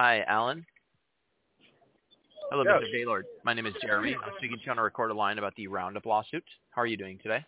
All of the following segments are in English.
Hi, Alan. Hello, Yes. Mr. Gaylord. My name is Jeremy. I'm speaking to you on a recorded line about the Roundup lawsuit. How are you doing today?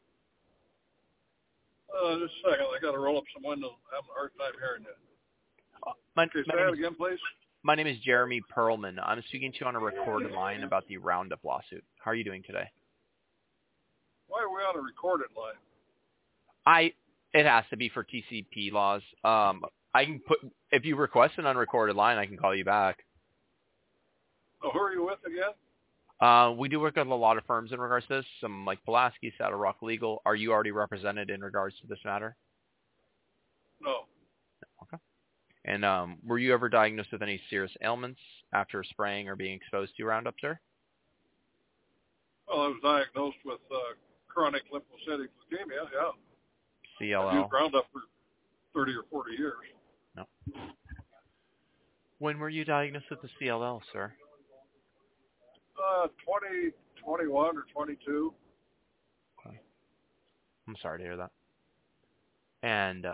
Just a second. I got to roll up some windows. I'm having a hard time hearing you. My, Okay, my say name that is again, please. my name is Jeremy Perlman. I'm speaking to you on a recorded line about the Roundup lawsuit. How are you doing today? Why are we on a recorded line? It has to be for TCP laws. I can put if you request an unrecorded line, I can call you back. So who are you with again? We do work with a lot of firms in regards to this. Some like Pulaski, Saddle Rock Legal. Are you already represented in regards to this matter? No. Okay. And were you ever diagnosed with any serious ailments after spraying or being exposed to Roundup, sir? Well, I was diagnosed with chronic lymphocytic leukemia. Yeah. I've used CLL? Roundup for 30 or 40 years. No. When were you diagnosed with the CLL, sir? 21 or 22. Okay. I'm sorry to hear that. And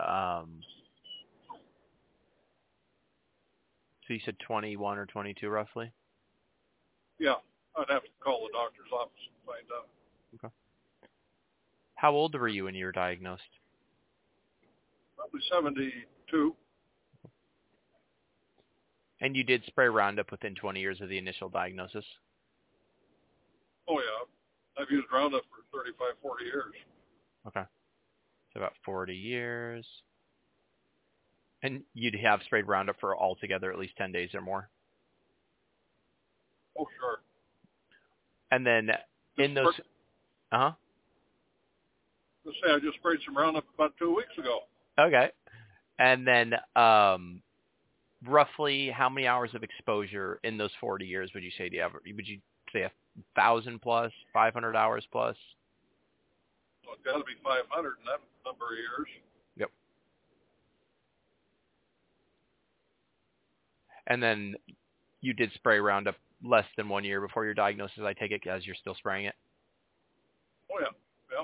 so you said 21 or 22 roughly? Yeah. I'd have to call the doctor's office and find out. Okay. How old were you when you were diagnosed? Probably 72. And you did spray Roundup within 20 years of the initial diagnosis? Oh, yeah. I've used Roundup for 35, 40 years. Okay. So about 40 years. And you'd have sprayed Roundup for altogether at least 10 days or more? Oh, sure. And then in those... Uh-huh. Let's say I just sprayed some Roundup about 2 weeks ago. Okay. And then roughly how many hours of exposure in those 40 years would you say do you have? Would you say 1,000 plus, 500 hours plus? So it's got to be 500 in that number of years. Yep. And then you did spray Roundup less than 1 year before your diagnosis, I take it, as you're still spraying it? Oh, yeah. Yeah.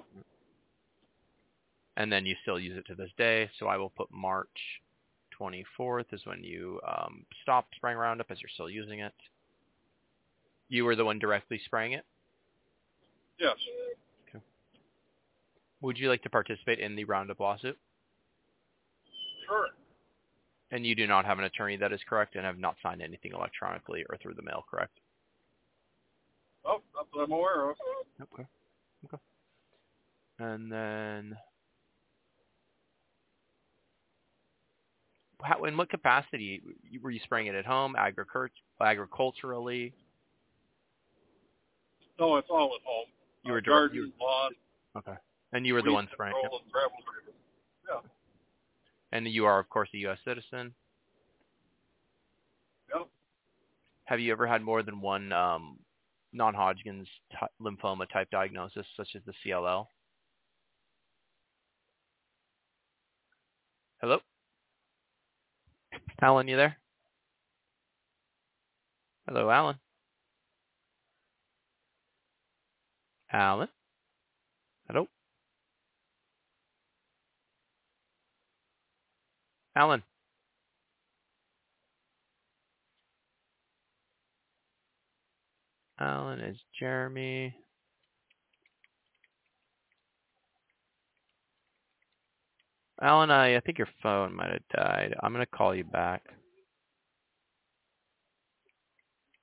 And then you still use it to this day, so I will put March 24th is when you stopped spraying Roundup as you're still using it. You were the one directly spraying it? Yes. Okay. Would you like to participate in the Roundup lawsuit? Sure. And you do not have an attorney, that is correct, and have not signed anything electronically or through the mail, correct? Oh, not that I'm aware of. Okay. Okay. And then, in what capacity were you spraying it at home, agriculturally? No, it's all at home. You were Garden, lawn, okay. And you were the weed one spraying it. control, and gravel seeder. Yeah. And you are, of course, a U.S. citizen. Yeah. Have you ever had more than one non-Hodgkin's lymphoma type diagnosis, such as the CLL? Hello? Alan, you there? Hello, Alan? Alan? Hello? Alan? Alan is Jeremy. Alan, I think your phone might have died. I'm going to call you back.